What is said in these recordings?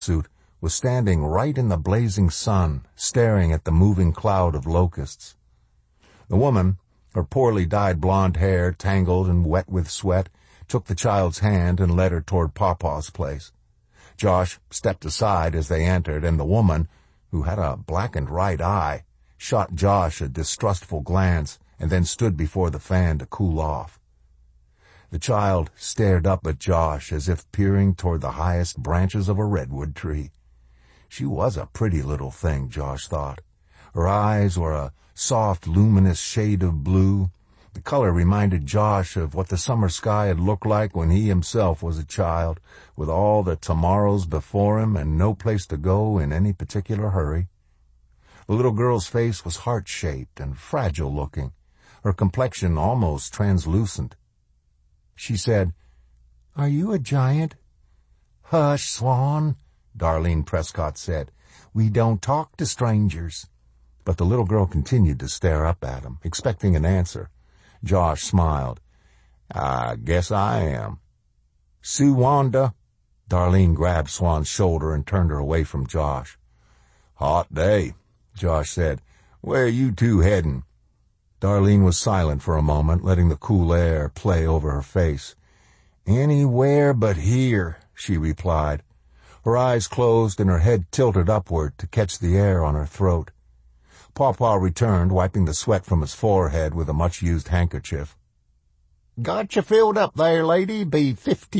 suit was standing right in the blazing sun, staring at the moving cloud of locusts. The woman, her poorly dyed blonde hair tangled and wet with sweat, took the child's hand and led her toward Pawpaw's place. Josh stepped aside as they entered, and the woman, who had a blackened right eye, shot Josh a distrustful glance and then stood before the fan to cool off. The child stared up at Josh as if peering toward the highest branches of a redwood tree. She was a pretty little thing, Josh thought. Her eyes were a soft, luminous shade of blue. The color reminded Josh of what the summer sky had looked like when he himself was a child, with all the tomorrows before him and no place to go in any particular hurry. The little girl's face was heart-shaped and fragile-looking, her complexion almost translucent. She said, "Are you a giant?" "Hush, Swan," Darlene Prescott said. "We don't talk to strangers." But the little girl continued to stare up at him, expecting an answer. Josh smiled. "I guess I am." "Sue-Wanda." Darlene grabbed Swan's shoulder and turned her away from Josh. "Hot day," Josh said. "Where you two heading?" Darlene was silent for a moment, letting the cool air play over her face. "Anywhere but here," she replied. Her eyes closed and her head tilted upward to catch the air on her throat. Pawpaw returned, wiping the sweat from his forehead with a much-used handkerchief. "Got you filled up there, lady. Be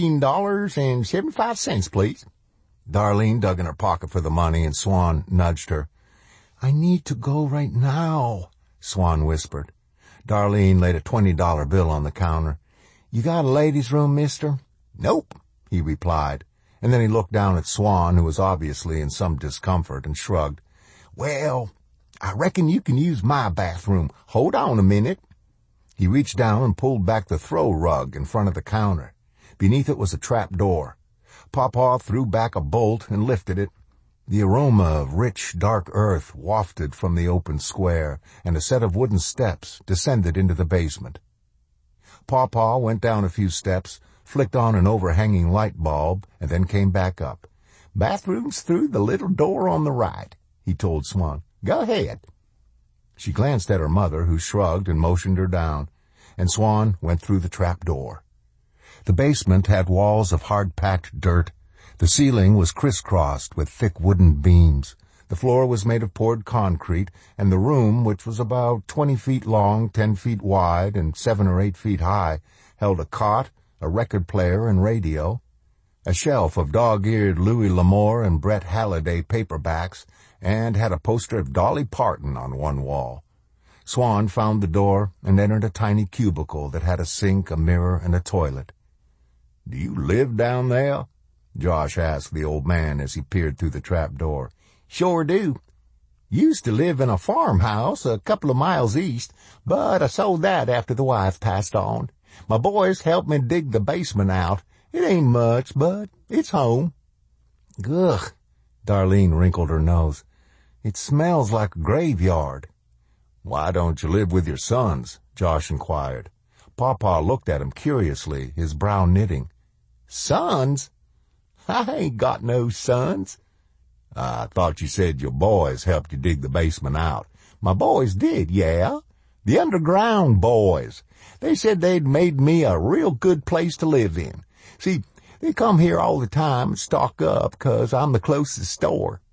$15.75, please." Darlene dug in her pocket for the money, and Swan nudged her. "I need to go right now," Swan whispered. Darlene laid a $20 bill on the counter. "You got a ladies' room, mister?" "Nope," he replied, and then he looked down at Swan, who was obviously in some discomfort, and shrugged. "Well, I reckon you can use my bathroom. Hold on a minute." He reached down and pulled back the throw rug in front of the counter. Beneath it was a trap door. Pawpaw threw back a bolt and lifted it. The aroma of rich, dark earth wafted from the open square, and a set of wooden steps descended into the basement. Pawpaw went down a few steps, flicked on an overhanging light bulb, and then came back up. "Bathroom's through the little door on the right," he told Swan. "Go ahead." She glanced at her mother, who shrugged and motioned her down, and Swan went through the trap door. The basement had walls of hard-packed dirt. The ceiling was crisscrossed with thick wooden beams. The floor was made of poured concrete, and the room, which was about 20 feet long, 10 feet wide, and 7 or 8 feet high, held a cot, a record player and radio, a shelf of dog-eared Louis L'Amour and Brett Halliday paperbacks, and had a poster of Dolly Parton on one wall. Swan found the door and entered a tiny cubicle that had a sink, a mirror, and a toilet. "Do you live down there?" Josh asked the old man as he peered through the trap door. "Sure do. Used to live in a farmhouse a couple of miles east, but I sold that after the wife passed on. My boys helped me dig the basement out. It ain't much, but it's home." "Ugh," Darlene wrinkled her nose. "It smells like a graveyard." "Why don't you live with your sons?" Josh inquired. Pawpaw looked at him curiously, his brow knitting. "Sons? I ain't got no sons." "I thought you said your boys helped you dig the basement out." "My boys did, yeah. The underground boys. They said they'd made me a real good place to live in. See, they come here all the time and stock up 'cause I'm the closest store."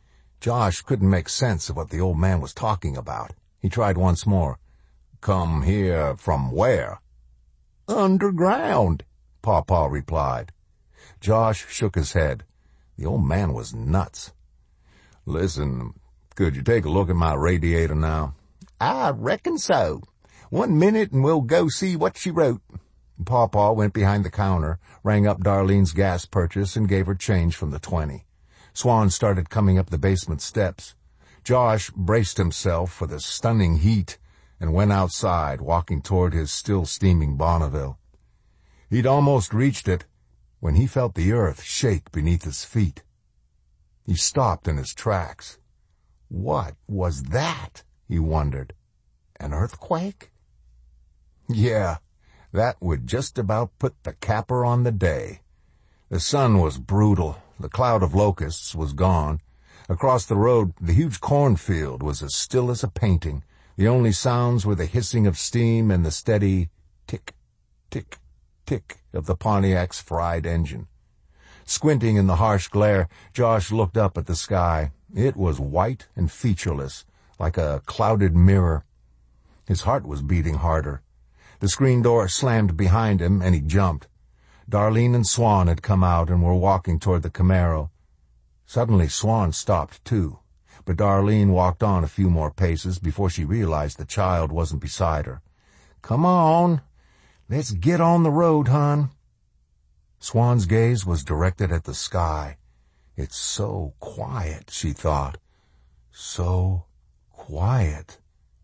Josh couldn't make sense of what the old man was talking about. He tried once more. "Come here from where?" "Underground," Pawpaw replied. Josh shook his head. The old man was nuts. "Listen, could you take a look at my radiator now?" "I reckon so. 1 minute and we'll go see what she wrote." Pawpaw went behind the counter, rang up Darlene's gas purchase, and gave her change from the 20. Swan started coming up the basement steps. Josh braced himself for the stunning heat and went outside, walking toward his still-steaming Bonneville. He'd almost reached it when he felt the earth shake beneath his feet. He stopped in his tracks. What was that? He wondered. An earthquake? Yeah, that would just about put the capper on the day. The sun was brutal, The cloud of locusts was gone. Across the road, the huge cornfield was as still as a painting. The only sounds were the hissing of steam and the steady tick, tick, tick of the Pontiac's fried engine. Squinting in the harsh glare, Josh looked up at the sky. It was white and featureless, like a clouded mirror. His heart was beating harder. The screen door slammed behind him, and he jumped. Darlene and Swan had come out and were walking toward the Camaro. Suddenly Swan stopped, too, but Darlene walked on a few more paces before she realized the child wasn't beside her. "Come on. Let's get on the road, hon." Swan's gaze was directed at the sky. "It's so quiet," she thought. So quiet.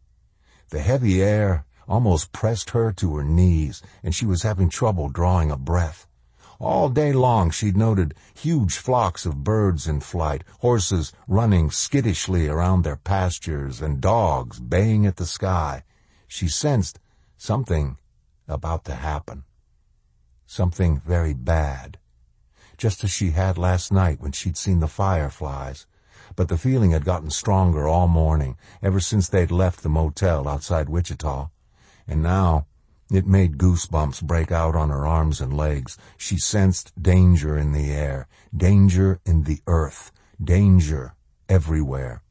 The heavy air almost pressed her to her knees, and she was having trouble drawing a breath. All day long she'd noted huge flocks of birds in flight, horses running skittishly around their pastures, and dogs baying at the sky. She sensed something about to happen. Something very bad. Just as she had last night when she'd seen the fireflies. But the feeling had gotten stronger all morning, ever since they'd left the motel outside Wichita. And now it made goosebumps break out on her arms and legs. She sensed danger in the air, danger in the earth, danger everywhere.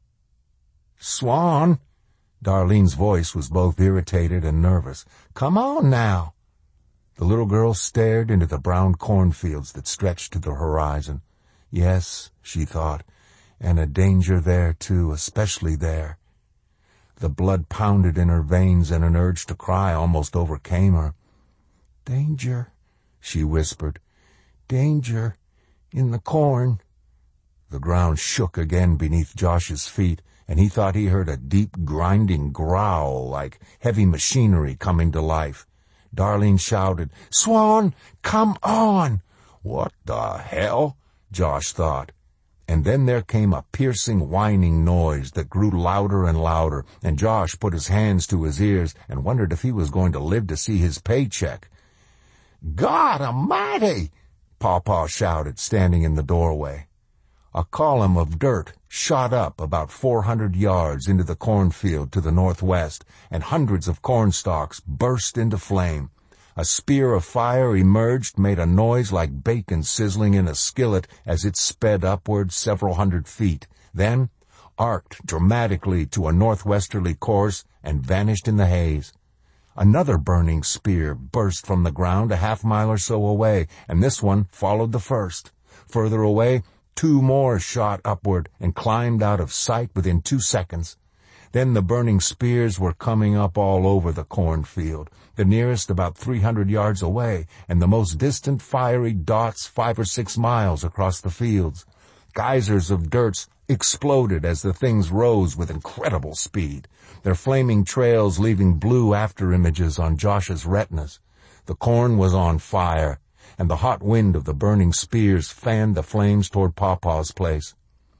"Swan!" Darlene's voice was both irritated and nervous. "Come on now." The little girl stared into the brown cornfields that stretched to the horizon. Yes, she thought, and a danger there, too, especially there. The blood pounded in her veins and an urge to cry almost overcame her. "Danger," she whispered. "Danger in the corn." The ground shook again beneath Josh's feet, and he thought he heard a deep grinding growl like heavy machinery coming to life. Darlene shouted, "Swan, come on!" What the hell? Josh thought. And then there came a piercing whining noise that grew louder and louder, and Josh put his hands to his ears and wondered if he was going to live to see his paycheck. "God Almighty!" Pawpaw shouted, standing in the doorway. A column of dirt shot up about 400 yards into the cornfield to the northwest, and hundreds of cornstalks burst into flame. A spear of fire emerged, made a noise like bacon sizzling in a skillet as it sped upward several hundred feet, then arced dramatically to a northwesterly course and vanished in the haze. Another burning spear burst from the ground a half-mile or so away, and this one followed the first. Further away, 2 more shot upward and climbed out of sight within 2 seconds. Then the burning spears were coming up all over the cornfield, the nearest about 300 yards away, and the most distant fiery dots 5 or 6 miles across the fields. Geysers of dirt exploded as the things rose with incredible speed, their flaming trails leaving blue after-images on Josh's retinas. The corn was on fire, and the hot wind of the burning spears fanned the flames toward Pawpaw's place.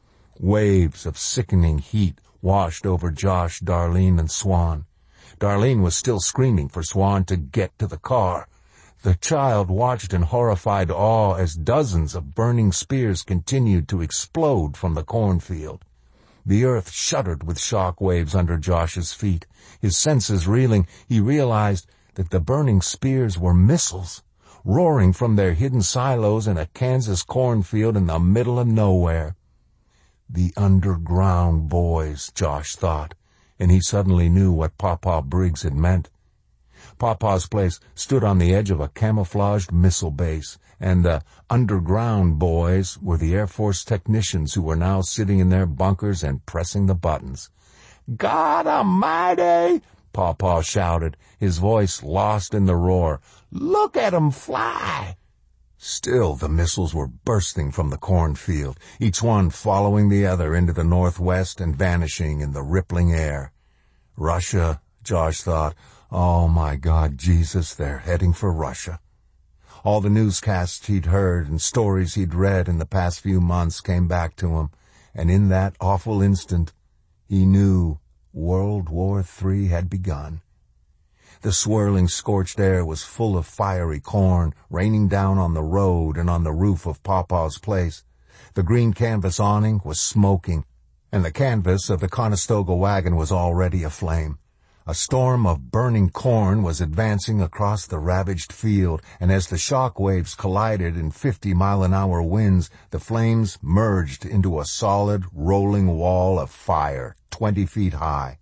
Waves of sickening heat washed over Josh, Darlene, and Swan. Darlene was still screaming for Swan to get to the car. The child watched in horrified awe as dozens of burning spears continued to explode from the cornfield. The earth shuddered with shock waves under Josh's feet. His senses reeling, he realized that the burning spears were missiles, roaring from their hidden silos in a Kansas cornfield in the middle of nowhere. The underground boys, Josh thought, and he suddenly knew what Pawpaw Briggs had meant. Pawpaw's place stood on the edge of a camouflaged missile base, and the underground boys were the Air Force technicians who were now sitting in their bunkers and pressing the buttons. "God Almighty!" Pawpaw shouted, his voice lost in the roar. "Look at 'em fly!" Still the missiles were bursting from the cornfield, each one following the other into the northwest and vanishing in the rippling air. Russia, Josh thought. Oh my God, Jesus, they're heading for Russia. All the newscasts he'd heard and stories he'd read in the past few months came back to him, and in that awful instant, he knew World War III had begun. The swirling scorched air was full of fiery corn, raining down on the road and on the roof of Pawpaw's place. The green canvas awning was smoking, and the canvas of the Conestoga wagon was already aflame. A storm of burning corn was advancing across the ravaged field, and as the shock waves collided in 50-mile-an-hour winds, the flames merged into a solid, rolling wall of fire 20 feet high.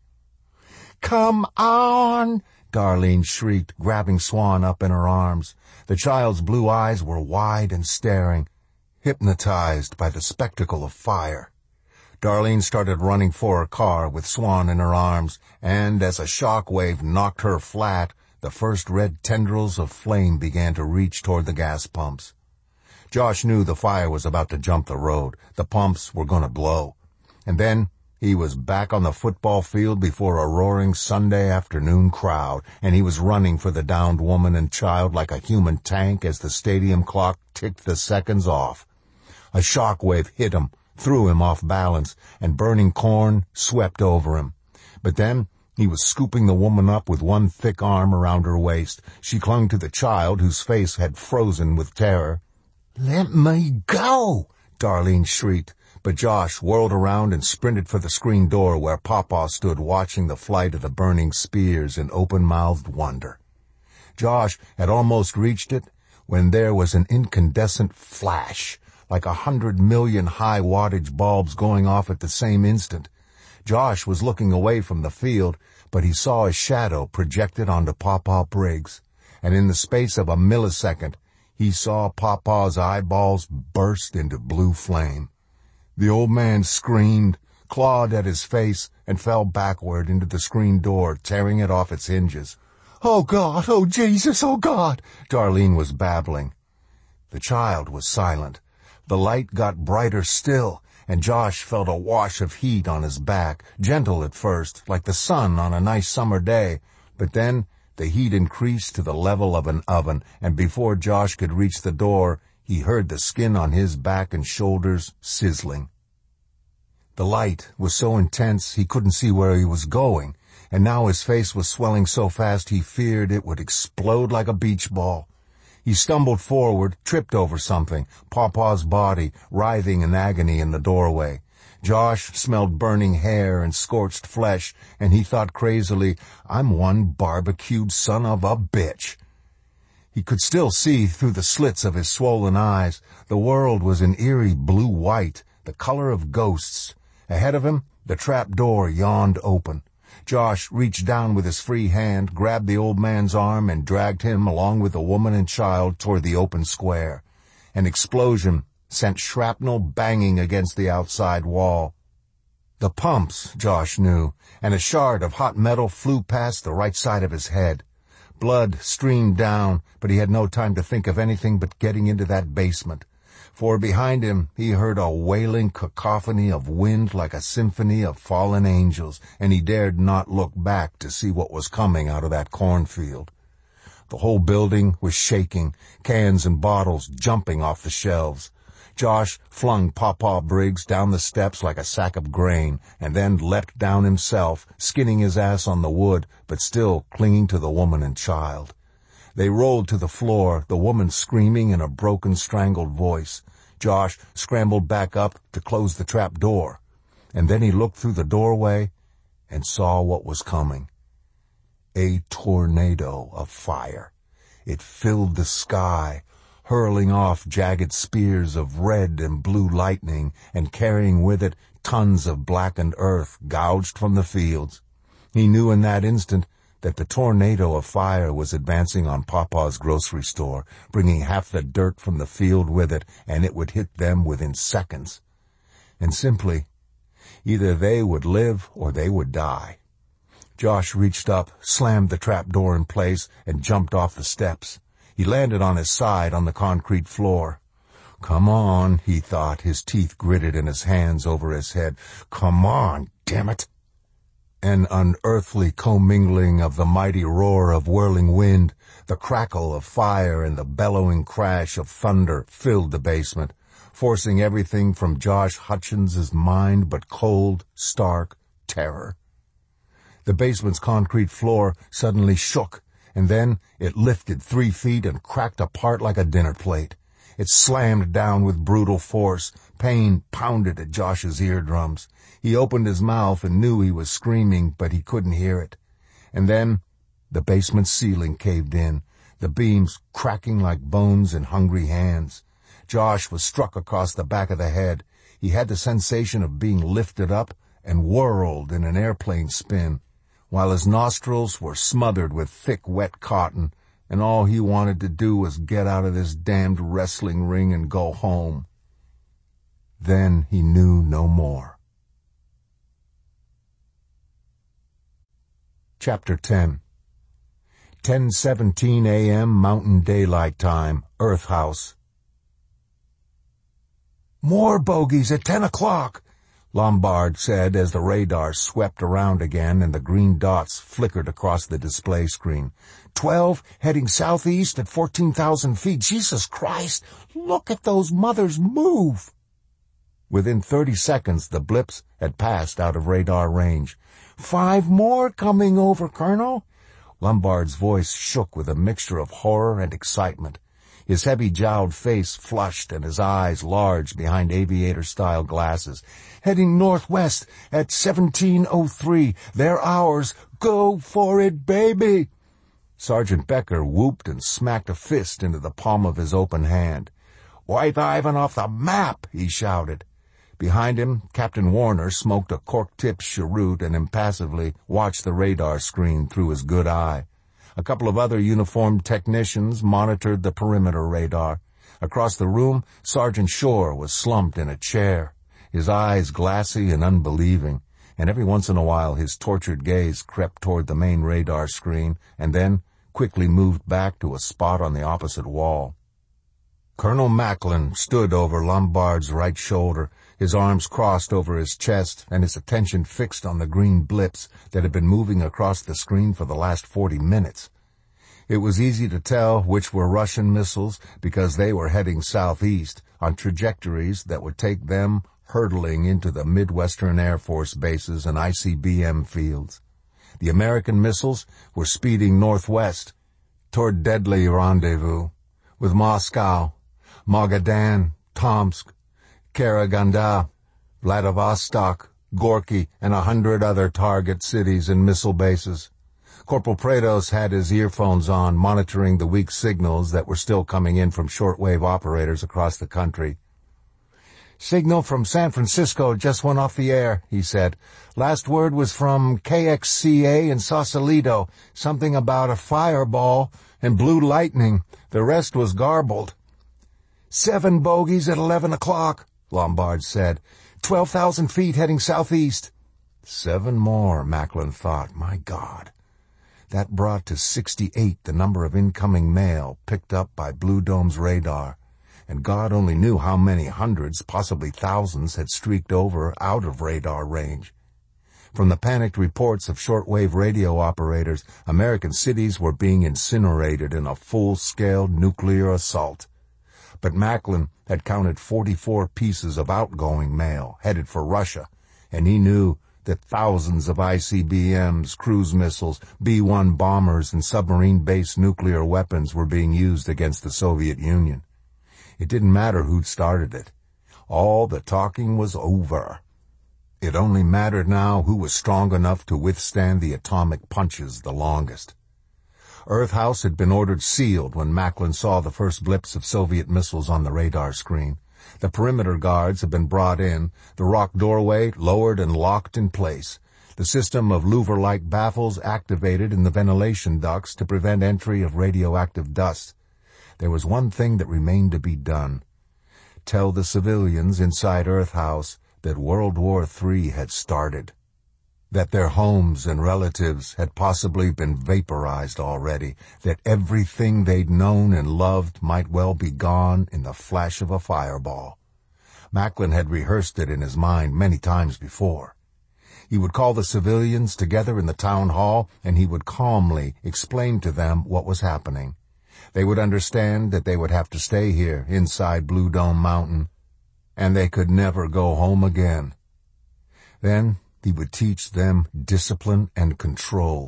"Come on!" Darlene shrieked, grabbing Swan up in her arms. The child's blue eyes were wide and staring, hypnotized by the spectacle of fire. Darlene started running for her car with Swan in her arms, and as a shock wave knocked her flat, the first red tendrils of flame began to reach toward the gas pumps. Josh knew the fire was about to jump the road. The pumps were going to blow. And then he was back on the football field before a roaring Sunday afternoon crowd, and he was running for the downed woman and child like a human tank as the stadium clock ticked the seconds off. A shock wave hit him, threw him off balance, and burning corn swept over him. But then he was scooping the woman up with one thick arm around her waist. She clung to the child, whose face had frozen with terror. "Let me go!" Darlene shrieked. But Josh whirled around and sprinted for the screen door where Papa stood watching the flight of the burning spears in open-mouthed wonder. Josh had almost reached it when there was an incandescent flash, like 100 million high-wattage bulbs going off at the same instant. Josh was looking away from the field, but he saw a shadow projected onto Papa Briggs, and in the space of a millisecond, he saw Papa's eyeballs burst into blue flame. The old man screamed, clawed at his face, and fell backward into the screen door, tearing it off its hinges. "Oh, God! Oh, Jesus! Oh, God!" Darlene was babbling. The child was silent. The light got brighter still, and Josh felt a wash of heat on his back, gentle at first, like the sun on a nice summer day. But then the heat increased to the level of an oven, and before Josh could reach the door, he heard the skin on his back and shoulders sizzling. The light was so intense he couldn't see where he was going, and now his face was swelling so fast he feared it would explode like a beach ball. He stumbled forward, tripped over something, Papa's body writhing in agony in the doorway. Josh smelled burning hair and scorched flesh, and he thought crazily, "I'm one barbecued son of a bitch." He could still see through the slits of his swollen eyes. The world was an eerie blue-white, the color of ghosts. Ahead of him, the trap door yawned open. Josh reached down with his free hand, grabbed the old man's arm, and dragged him along with the woman and child toward the open square. An explosion sent shrapnel banging against the outside wall. The pumps, Josh knew, and a shard of hot metal flew past the right side of his head. Blood streamed down, but he had no time to think of anything but getting into that basement. For behind him he heard a wailing cacophony of wind like a symphony of fallen angels, and he dared not look back to see what was coming out of that cornfield. The whole building was shaking, cans and bottles jumping off the shelves. Josh flung Papa Briggs down the steps like a sack of grain, and then leapt down himself, skinning his ass on the wood, but still clinging to the woman and child. They rolled to the floor, the woman screaming in a broken, strangled voice. Josh scrambled back up to close the trap door, and then he looked through the doorway and saw what was coming. A tornado of fire. It filled the sky, hurling off jagged spears of red and blue lightning and carrying with it tons of blackened earth gouged from the fields. He knew in that instant that the tornado of fire was advancing on Papa's grocery store, bringing half the dirt from the field with it, and it would hit them within seconds. And simply, either they would live or they would die. Josh reached up, slammed the trap door in place, and jumped off the steps. He landed on his side on the concrete floor. "Come on," he thought, his teeth gritted and his hands over his head. "Come on, damn it!" An unearthly commingling of the mighty roar of whirling wind, the crackle of fire, and the bellowing crash of thunder filled the basement, forcing everything from Josh Hutchins's mind but cold, stark terror. The basement's concrete floor suddenly shook, and then it lifted 3 feet and cracked apart like a dinner plate. It slammed down with brutal force. Pain pounded at Josh's eardrums. He opened his mouth and knew he was screaming, but he couldn't hear it. And then the basement ceiling caved in, the beams cracking like bones in hungry hands. Josh was struck across the back of the head. He had the sensation of being lifted up and whirled in an airplane spin, while his nostrils were smothered with thick, wet cotton, and all he wanted to do was get out of this damned wrestling ring and go home. Then he knew no more. Chapter 10. 10:17 a.m. Mountain Daylight Time, Earth House. "More bogies at 10 o'clock, Lombard said as the radar swept around again and the green dots flickered across the display screen. 12 heading southeast at 14,000 feet. Jesus Christ, look at those mothers move! Within 30 seconds, the blips had passed out of radar range. 5 more coming over, Colonel. Lombard's voice shook with a mixture of horror and excitement. His heavy-jowled face flushed and his eyes large behind aviator-style glasses. Heading northwest at 1703. They're ours. Go for it, baby! Sergeant Becker whooped and smacked a fist into the palm of his open hand. "White Ivan off the map!" he shouted. Behind him, Captain Warner smoked a cork-tipped cheroot and impassively watched the radar screen through his good eye. A couple of other uniformed technicians monitored the perimeter radar. Across the room, Sergeant Shore was slumped in a chair, his eyes glassy and unbelieving, and every once in a while his tortured gaze crept toward the main radar screen and then quickly moved back to a spot on the opposite wall. Colonel Macklin stood over Lombard's right shoulder, his arms crossed over his chest and his attention fixed on the green blips that had been moving across the screen for the last 40 minutes. It was easy to tell which were Russian missiles because they were heading southeast on trajectories that would take them hurtling into the Midwestern Air Force bases and ICBM fields. The American missiles were speeding northwest toward deadly rendezvous with Moscow, Magadan, Tomsk, Karaganda, Vladivostok, Gorky, and 100 other target cities and missile bases. Corporal Prados had his earphones on, monitoring the weak signals that were still coming in from shortwave operators across the country. "Signal from San Francisco just went off the air," he said. "Last word was from KXCA in Sausalito, something about a fireball and blue lightning. The rest was garbled." 7 bogies at 11 o'clock, Lombard said. 12,000 feet heading southeast. 7 more, Macklin thought. My God. That brought to 68 the number of incoming mail picked up by Blue Dome's radar, and God only knew how many hundreds, possibly thousands, had streaked over out of radar range. From the panicked reports of shortwave radio operators, American cities were being incinerated in a full-scale nuclear assault. But Macklin had counted 44 pieces of outgoing mail headed for Russia, and he knew that thousands of ICBMs, cruise missiles, B-1 bombers, and submarine-based nuclear weapons were being used against the Soviet Union. It didn't matter who'd started it. All the talking was over. It only mattered now who was strong enough to withstand the atomic punches the longest. Earth House had been ordered sealed when Macklin saw the first blips of Soviet missiles on the radar screen. The perimeter guards had been brought in, the rock doorway lowered and locked in place, the system of louver-like baffles activated in the ventilation ducts to prevent entry of radioactive dust. There was one thing that remained to be done. Tell the civilians inside Earth House that World War III had started, that their homes and relatives had possibly been vaporized already, that everything they'd known and loved might well be gone in the flash of a fireball. Macklin had rehearsed it in his mind many times before. He would call the civilians together in the town hall, and he would calmly explain to them what was happening. They would understand that they would have to stay here inside Blue Dome Mountain, and they could never go home again. Then he would teach them discipline and control,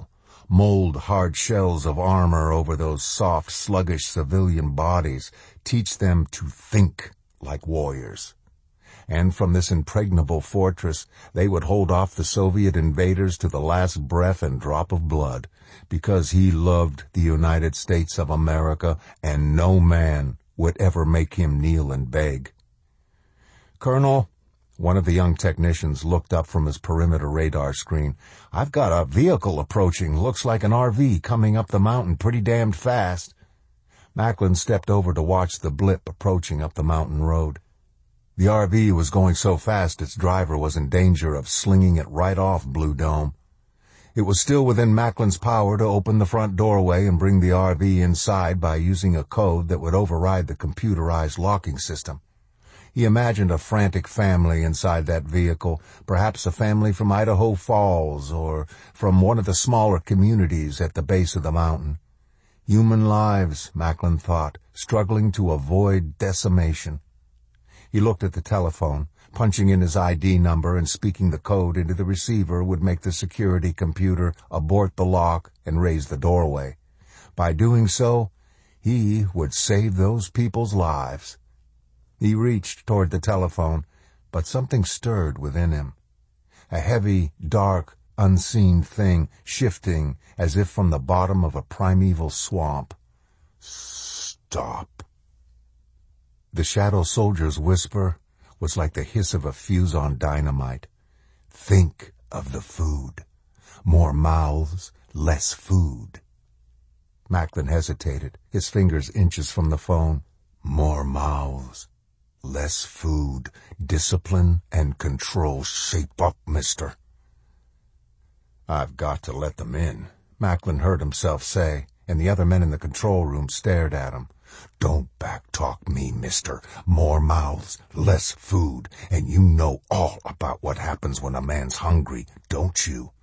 mold hard shells of armor over those soft, sluggish civilian bodies, teach them to think like warriors. And from this impregnable fortress they would hold off the Soviet invaders to the last breath and drop of blood, because he loved the United States of America, and no man would ever make him kneel and beg. "Colonel," one of the young technicians looked up from his perimeter radar screen, "I've got a vehicle approaching. Looks like an RV coming up the mountain pretty damned fast." Macklin stepped over to watch the blip approaching up the mountain road. The RV was going so fast its driver was in danger of slinging it right off Blue Dome. It was still within Macklin's power to open the front doorway and bring the RV inside by using a code that would override the computerized locking system. He imagined a frantic family inside that vehicle, perhaps a family from Idaho Falls or from one of the smaller communities at the base of the mountain. Human lives, Macklin thought, struggling to avoid decimation. He looked at the telephone. Punching in his ID number and speaking the code into the receiver would make the security computer abort the lock and raise the doorway. By doing so, he would save those people's lives. He reached toward the telephone, but something stirred within him. A heavy, dark, unseen thing shifting as if from the bottom of a primeval swamp. "Stop." The shadow soldier's whisper was like the hiss of a fuse on dynamite. "Think of the food. More mouths, less food." Macklin hesitated, his fingers inches from the phone. "More mouths, less food. Discipline and control. Shape up, mister." "I've got to let them in," Macklin heard himself say, and the other men in the control room stared at him. "Don't backtalk me, mister. More mouths, less food, and you know all about what happens when a man's hungry, don't you?"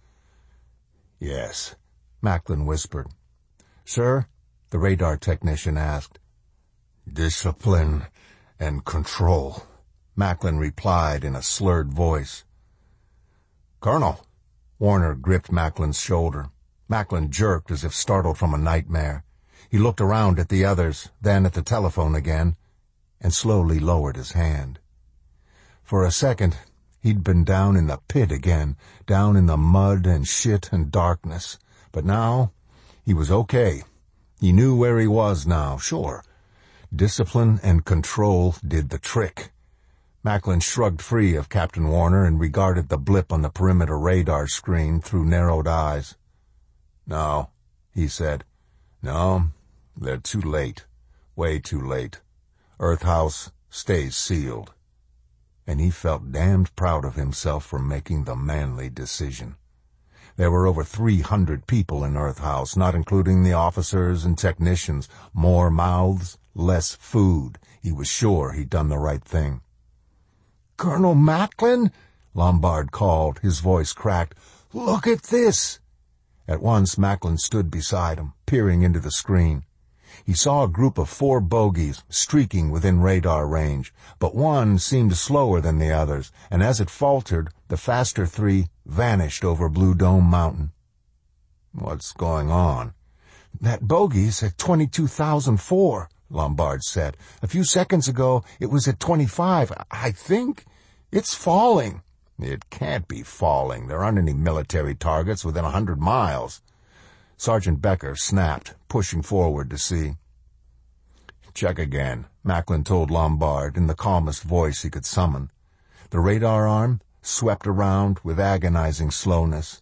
"Yes," Macklin whispered. "Sir?" the radar technician asked. "Discipline and control," Macklin replied in a slurred voice. "Colonel." Warner gripped Macklin's shoulder. Macklin jerked as if startled from a nightmare. He looked around at the others, then at the telephone again, and slowly lowered his hand. For a second, he'd been down in the pit again, down in the mud and shit and darkness. But now, he was okay. He knew where he was now, sure. Discipline and control did the trick. Macklin shrugged free of Captain Warner and regarded the blip on the perimeter radar screen through narrowed eyes. "No," he said. "No. They're too late. Way too late. Earth House stays sealed." And he felt damned proud of himself for making the manly decision. There were over 300 people in Earth House, not including the officers and technicians. More mouths, less food. He was sure he'd done the right thing. "Colonel Macklin?" Lombard called, his voice cracked. "Look at this!" At once Macklin stood beside him, peering into the screen. He saw a group of 4 bogies streaking within radar range, but one seemed slower than the others, and as it faltered, the faster 3 vanished over Blue Dome Mountain. "What's going on?" "That bogey's at 22,004, Lombard said. "A few seconds ago, it was at 25, I think. It's falling." "It can't be falling. There aren't any military targets within 100 miles. Sergeant Becker snapped, pushing forward to see. "Check again," Macklin told Lombard in the calmest voice he could summon. The radar arm swept around with agonizing slowness.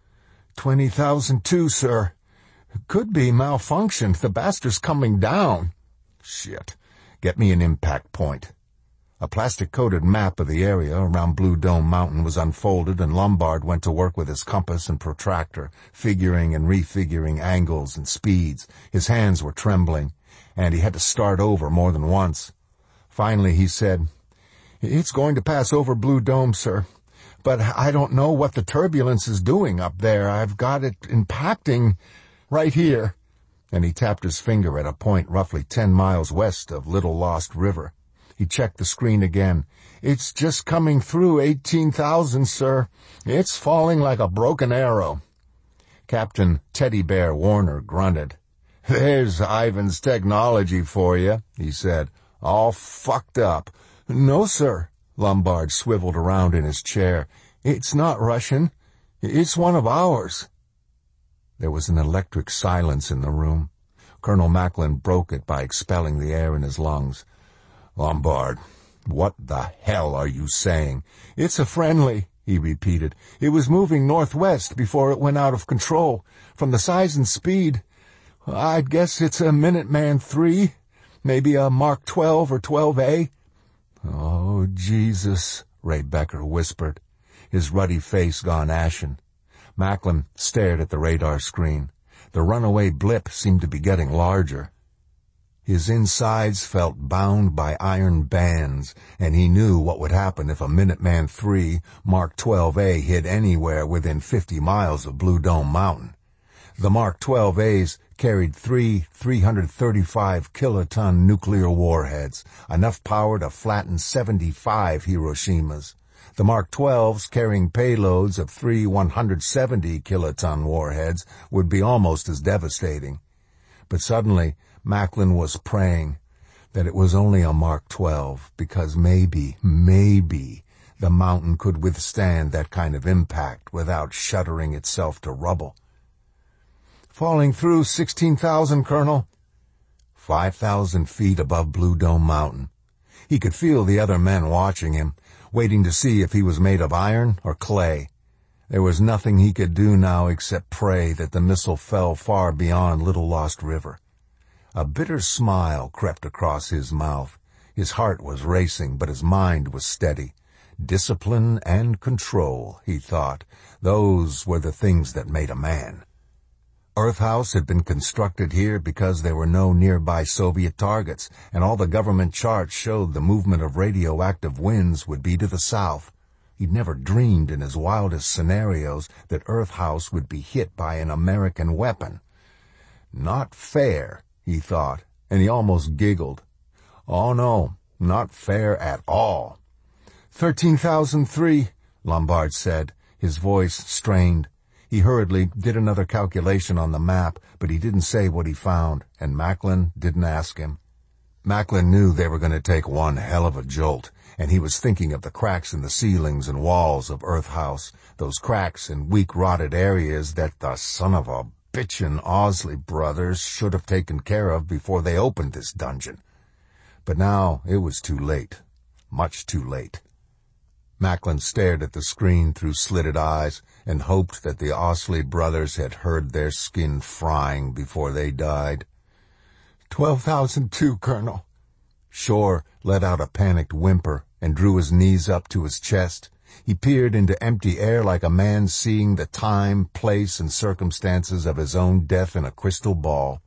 20,002, sir. Could be malfunctioned. The bastard's coming down." "Shit. Get me an impact point." A plastic-coated map of the area around Blue Dome Mountain was unfolded, and Lombard went to work with his compass and protractor, figuring and refiguring angles and speeds. His hands were trembling, and he had to start over more than once. Finally he said, "It's going to pass over Blue Dome, sir. But I don't know what the turbulence is doing up there. I've got it impacting right here." And he tapped his finger at a point roughly 10 miles west of Little Lost River. He checked the screen again. "It's just coming through 18,000, sir. It's falling like a broken arrow." Captain Teddy Bear Warner grunted. "There's Ivan's technology for you," he said. "All fucked up." "No, sir." Lombard swiveled around in his chair. "It's not Russian. It's one of ours." There was an electric silence in the room. Colonel Macklin broke it by expelling the air in his lungs. "Lombard, what the hell are you saying?" "It's a friendly," he repeated. "It was moving northwest before it went out of control. From the size and speed, I'd guess it's a Minuteman III, maybe a Mark 12 or 12A. "Oh, Jesus," Ray Becker whispered, his ruddy face gone ashen. Macklin stared at the radar screen. The runaway blip seemed to be getting larger. His insides felt bound by iron bands, and he knew what would happen if a Minuteman III Mark 12A hit anywhere within 50 miles of Blue Dome Mountain. The Mark 12As carried 335 kiloton nuclear warheads, enough power to flatten 75 Hiroshimas. The Mark 12s, carrying payloads of 170 kiloton warheads, would be almost as devastating. But suddenly, Macklin was praying that it was only a Mark 12, because maybe, the mountain could withstand that kind of impact without shuddering itself to rubble. "Falling through 16,000, Colonel." 5,000 feet above Blue Dome Mountain. He could feel the other men watching him, waiting to see if he was made of iron or clay. There was nothing he could do now except pray that the missile fell far beyond Little Lost River. A bitter smile crept across his mouth. His heart was racing, but his mind was steady. Discipline and control, he thought. Those were the things that made a man. Earth House had been constructed here because there were no nearby Soviet targets, and all the government charts showed the movement of radioactive winds would be to the south. He'd never dreamed in his wildest scenarios that Earth House would be hit by an American weapon. Not fair, he thought, and he almost giggled. Oh no, not fair at all. 13,003, Lombard said, his voice strained. He hurriedly did another calculation on the map, but he didn't say what he found, and Macklin didn't ask him. Macklin knew they were going to take one hell of a jolt, and he was thinking of the cracks in the ceilings and walls of Earth House, those cracks in weak rotted areas that the son of a bitchin' Osley brothers should have taken care of before they opened this dungeon. But now it was too late. Much too late. Macklin stared at the screen through slitted eyes and hoped that the Osley brothers had heard their skin frying before they died. 12,002, Colonel. Shore let out a panicked whimper and drew his knees up to his chest. He peered into empty air like a man seeing the time, place, and circumstances of his own death in a crystal ball.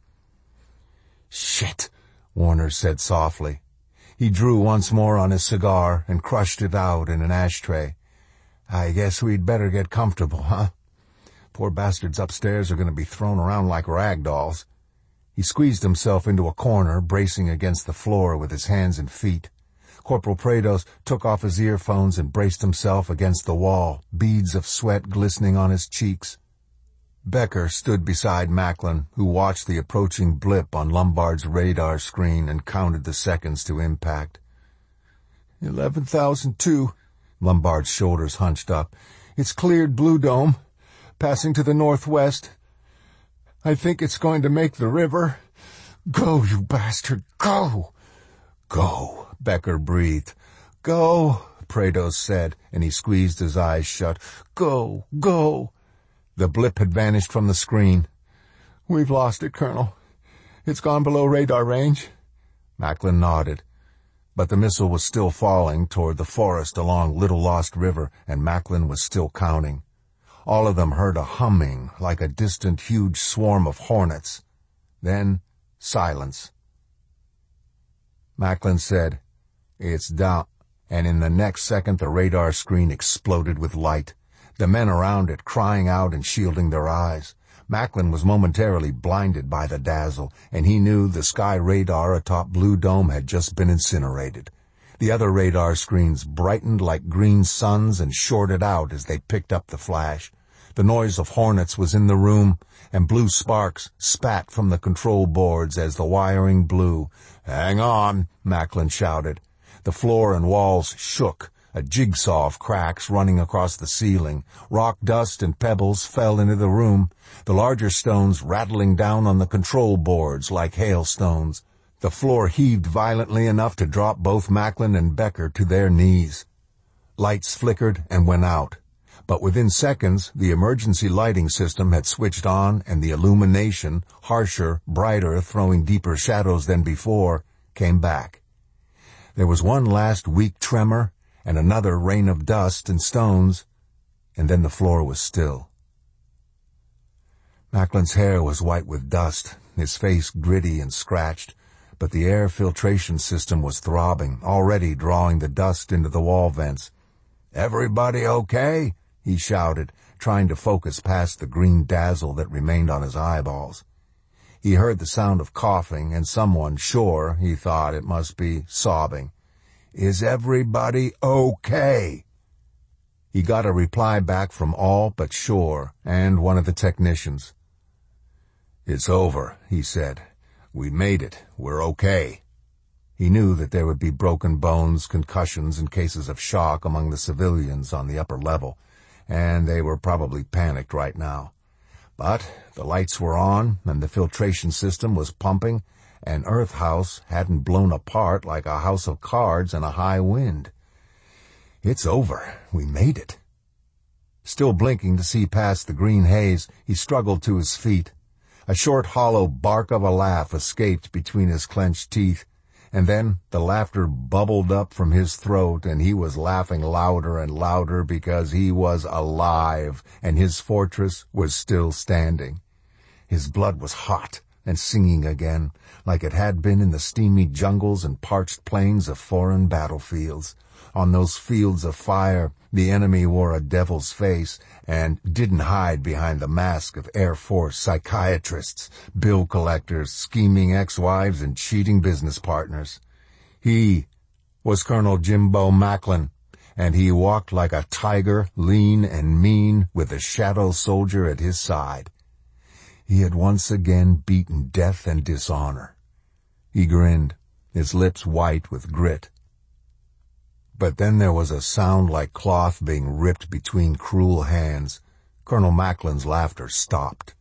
"Shit," Warner said softly. He drew once more on his cigar and crushed it out in an ashtray. "I guess we'd better get comfortable, huh? Poor bastards upstairs are going to be thrown around like rag dolls." He squeezed himself into a corner, bracing against the floor with his hands and feet. Corporal Prados took off his earphones and braced himself against the wall, beads of sweat glistening on his cheeks. Becker stood beside Macklin, who watched the approaching blip on Lombard's radar screen and counted the seconds to impact. 11,002. Lombard's shoulders hunched up. "It's cleared Blue Dome, passing to the northwest. I think it's going to make the river. Go, you bastard, go!" "Go," Becker breathed. "Go," Prados said, and he squeezed his eyes shut. "Go, go." The blip had vanished from the screen. "We've lost it, Colonel. It's gone below radar range." Macklin nodded. But the missile was still falling toward the forest along Little Lost River, and Macklin was still counting. All of them heard a humming like a distant huge swarm of hornets. Then silence. Macklin said, "It's down," and in the next second the radar screen exploded with light, the men around it crying out and shielding their eyes. Macklin was momentarily blinded by the dazzle, and he knew the sky radar atop Blue Dome had just been incinerated. The other radar screens brightened like green suns and shorted out as they picked up the flash. The noise of hornets was in the room, and blue sparks spat from the control boards as the wiring blew. "Hang on," Macklin shouted. The floor and walls shook, a jigsaw of cracks running across the ceiling. Rock dust and pebbles fell into the room, the larger stones rattling down on the control boards like hailstones. The floor heaved violently enough to drop both Macklin and Becker to their knees. Lights flickered and went out, but within seconds the emergency lighting system had switched on, and the illumination, harsher, brighter, throwing deeper shadows than before, came back. There was one last weak tremor, and another rain of dust and stones, and then the floor was still. Macklin's hair was white with dust, his face gritty and scratched, but the air filtration system was throbbing, already drawing the dust into the wall vents. "Everybody okay?" he shouted, trying to focus past the green dazzle that remained on his eyeballs. He heard the sound of coughing, and someone, sure, he thought it must be, sobbing. "Is everybody okay?" He got a reply back from all but Shore and one of the technicians. "It's over," he said. "We made it. We're okay." He knew that there would be broken bones, concussions, and cases of shock among the civilians on the upper level, and they were probably panicked right now. But the lights were on, and the filtration system was pumping, and Earth House hadn't blown apart like a house of cards in a high wind. "It's over. We made it." Still blinking to see past the green haze, he struggled to his feet. A short, hollow bark of a laugh escaped between his clenched teeth, and then the laughter bubbled up from his throat, and he was laughing louder and louder because he was alive, and his fortress was still standing. His blood was hot and singing again, like it had been in the steamy jungles and parched plains of foreign battlefields. On those fields of fire, the enemy wore a devil's face and didn't hide behind the mask of Air Force psychiatrists, bill collectors, scheming ex-wives, and cheating business partners. He was Colonel Jimbo Macklin, and he walked like a tiger, lean and mean, with a shadow soldier at his side. He had once again beaten death and dishonor. He grinned, his lips white with grit. But then there was a sound like cloth being ripped between cruel hands. Colonel Macklin's laughter stopped.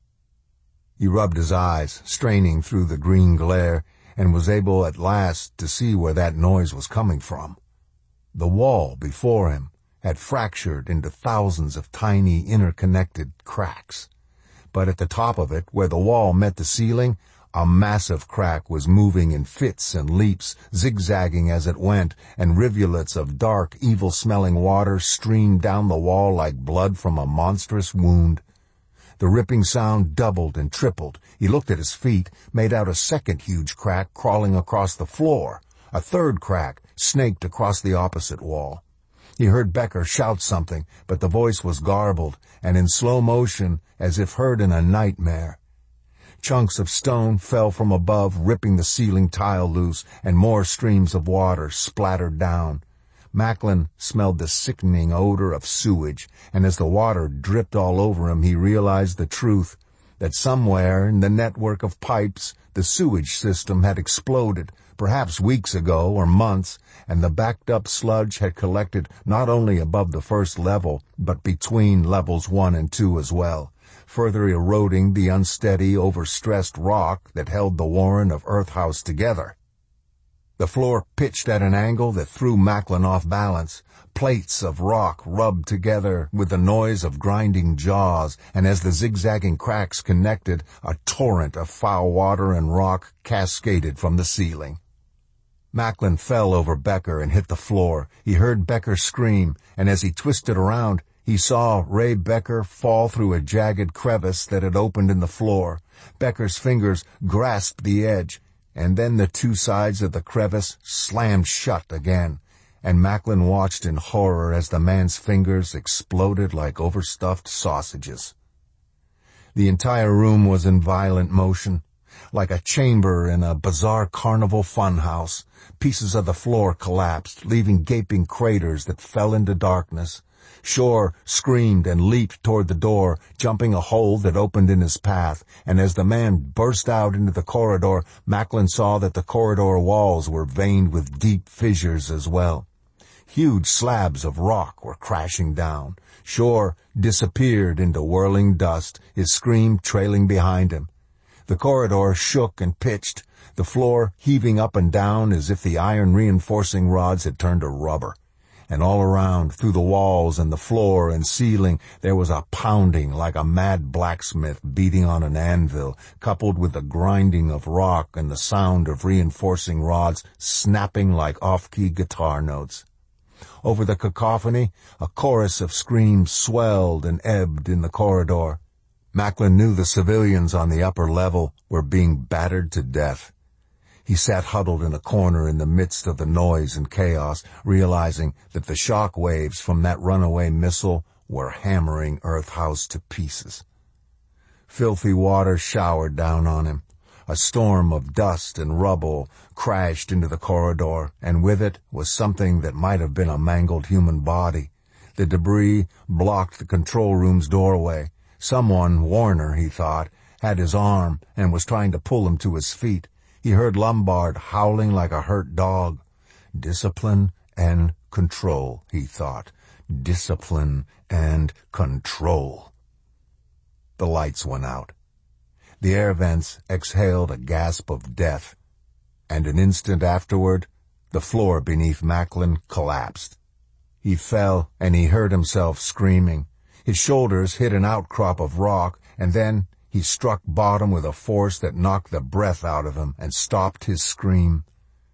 He rubbed his eyes, straining through the green glare, and was able at last to see where that noise was coming from. The wall before him had fractured into thousands of tiny interconnected cracks. But at the top of it, where the wall met the ceiling, a massive crack was moving in fits and leaps, zigzagging as it went, and rivulets of dark, evil-smelling water streamed down the wall like blood from a monstrous wound. The ripping sound doubled and tripled. He looked at his feet, made out a second huge crack crawling across the floor. A third crack snaked across the opposite wall. He heard Becker shout something, but the voice was garbled and in slow motion, as if heard in a nightmare. Chunks of stone fell from above, ripping the ceiling tile loose, and more streams of water splattered down. Macklin smelled the sickening odor of sewage, and as the water dripped all over him, he realized the truth, that somewhere in the network of pipes, the sewage system had exploded, perhaps weeks ago or months, and the backed-up sludge had collected not only above the first level, but between levels 1 and 2 as well, further eroding the unsteady, overstressed rock that held the warren of Earth House together. The floor pitched at an angle that threw Macklin off balance. Plates of rock rubbed together with the noise of grinding jaws, and as the zigzagging cracks connected, a torrent of foul water and rock cascaded from the ceiling. Macklin fell over Becker and hit the floor. He heard Becker scream, and as he twisted around, he saw Ray Becker fall through a jagged crevice that had opened in the floor. Becker's fingers grasped the edge, and then the two sides of the crevice slammed shut again, and Macklin watched in horror as the man's fingers exploded like overstuffed sausages. The entire room was in violent motion, like a chamber in a bizarre carnival funhouse. Pieces of the floor collapsed, leaving gaping craters that fell into darkness. Shore screamed and leaped toward the door, jumping a hole that opened in his path, and as the man burst out into the corridor, Macklin saw that the corridor walls were veined with deep fissures as well. Huge slabs of rock were crashing down. Shore disappeared into whirling dust, his scream trailing behind him. The corridor shook and pitched, the floor heaving up and down as if the iron reinforcing rods had turned to rubber. And all around, through the walls and the floor and ceiling, there was a pounding like a mad blacksmith beating on an anvil, coupled with the grinding of rock and the sound of reinforcing rods snapping like off-key guitar notes. Over the cacophony, a chorus of screams swelled and ebbed in the corridor. Macklin knew the civilians on the upper level were being battered to death. He sat huddled in a corner in the midst of the noise and chaos, realizing that the shock waves from that runaway missile were hammering Earth House to pieces. Filthy water showered down on him. A storm of dust and rubble crashed into the corridor, and with it was something that might have been a mangled human body. The debris blocked the control room's doorway. Someone, Warner, he thought, had his arm and was trying to pull him to his feet. He heard Lombard howling like a hurt dog. Discipline and control, he thought. Discipline and control. The lights went out. The air vents exhaled a gasp of death, and an instant afterward, the floor beneath Macklin collapsed. He fell, and he heard himself screaming. His shoulders hit an outcrop of rock, and then he struck bottom with a force that knocked the breath out of him and stopped his scream.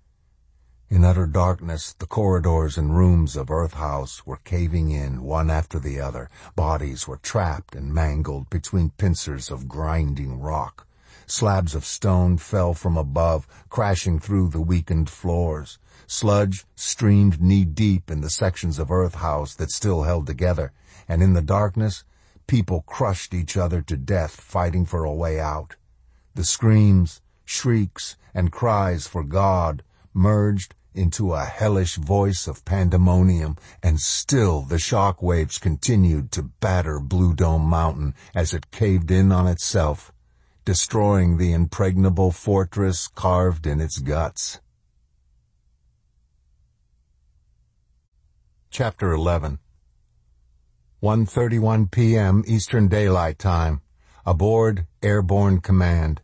In utter darkness, the corridors and rooms of Earth House were caving in one after the other. Bodies were trapped and mangled between pincers of grinding rock. Slabs of stone fell from above, crashing through the weakened floors. Sludge streamed knee-deep in the sections of Earth House that still held together, and in the darkness, people crushed each other to death fighting for a way out. The screams, shrieks, and cries for God merged into a hellish voice of pandemonium, and still the shock waves continued to batter Blue Dome Mountain as it caved in on itself, destroying the impregnable fortress carved in its guts. Chapter 11. 1:31 p.m. Eastern Daylight Time. Aboard Airborne Command.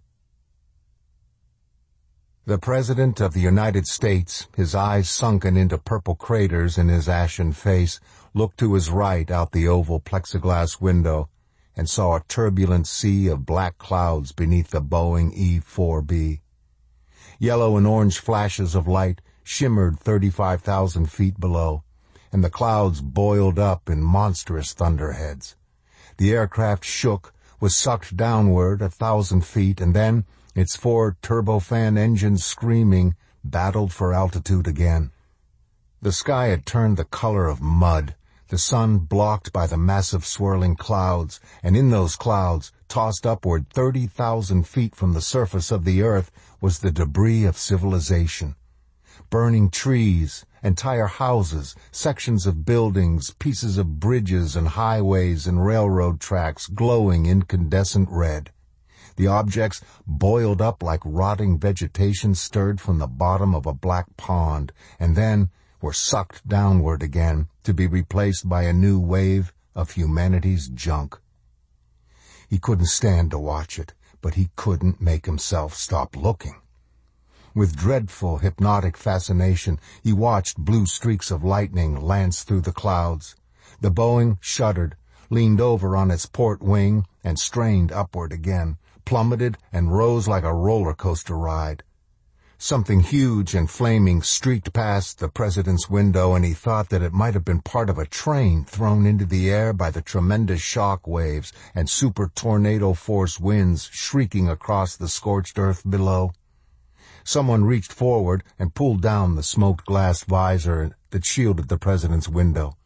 The President of the United States, his eyes sunken into purple craters in his ashen face, looked to his right out the oval plexiglass window and saw a turbulent sea of black clouds beneath the Boeing E-4B. Yellow and orange flashes of light shimmered 35,000 feet below, and the clouds boiled up in monstrous thunderheads. The aircraft shook, was sucked downward 1,000 feet, and then, its 4 turbofan engines screaming, battled for altitude again. The sky had turned the color of mud, the sun blocked by the massive swirling clouds, and in those clouds, tossed upward 30,000 feet from the surface of the earth, was the debris of civilization. Burning trees, entire houses, sections of buildings, pieces of bridges and highways and railroad tracks glowing incandescent red. The objects boiled up like rotting vegetation stirred from the bottom of a black pond, and then were sucked downward again to be replaced by a new wave of humanity's junk. He couldn't stand to watch it, but he couldn't make himself stop looking. With dreadful, hypnotic fascination, he watched blue streaks of lightning lance through the clouds. The Boeing shuddered, leaned over on its port wing, and strained upward again, plummeted and rose like a roller coaster ride. Something huge and flaming streaked past the President's window, and he thought that it might have been part of a train thrown into the air by the tremendous shock waves and super tornado force winds shrieking across the scorched earth below. Someone reached forward and pulled down the smoked glass visor that shielded the President's window.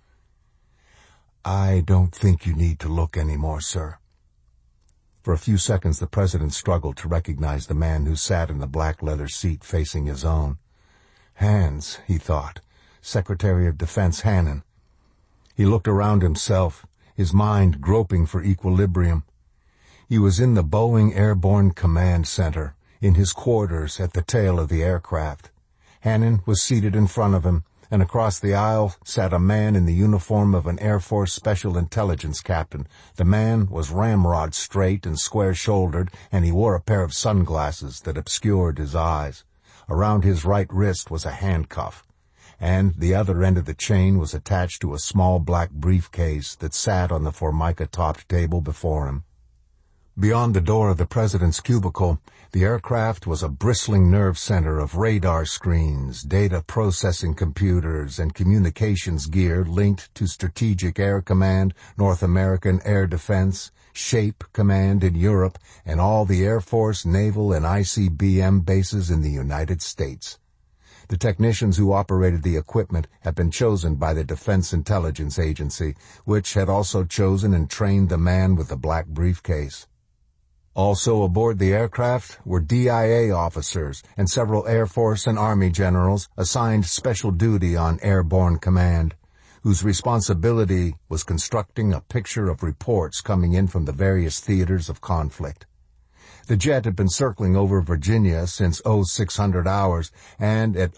"I don't think you need to look any more, sir." For a few seconds the President struggled to recognize the man who sat in the black leather seat facing his own. Hands, he thought. Secretary of Defense Hannon. He looked around himself, his mind groping for equilibrium. He was in the Boeing Airborne Command Center, in his quarters at the tail of the aircraft. Hannon was seated in front of him, and across the aisle sat a man in the uniform of an Air Force Special Intelligence captain. The man was ramrod straight and square-shouldered, and he wore a pair of sunglasses that obscured his eyes. Around his right wrist was a handcuff, and the other end of the chain was attached to a small black briefcase that sat on the formica-topped table before him. Beyond the door of the president's cubicle, the aircraft was a bristling nerve center of radar screens, data processing computers, and communications gear linked to Strategic Air Command, North American Air Defense, SHAPE Command in Europe, and all the Air Force, Naval, and ICBM bases in the United States. The technicians who operated the equipment had been chosen by the Defense Intelligence Agency, which had also chosen and trained the man with the black briefcase. Also aboard the aircraft were DIA officers and several Air Force and Army generals assigned special duty on airborne command, whose responsibility was constructing a picture of reports coming in from the various theaters of conflict. The jet had been circling over Virginia since 0600 hours, and at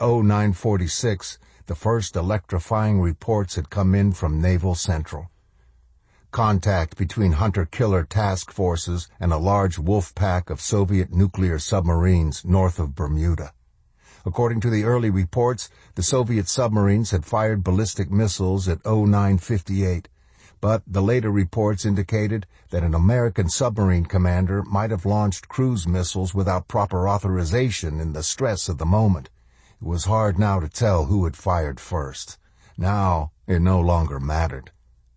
0946, the first electrifying reports had come in from Naval Central. Contact between hunter-killer task forces and a large wolf pack of Soviet nuclear submarines north of Bermuda. According to the early reports, the Soviet submarines had fired ballistic missiles at 0958, but the later reports indicated that an American submarine commander might have launched cruise missiles without proper authorization in the stress of the moment. It was hard now to tell who had fired first. Now it no longer mattered.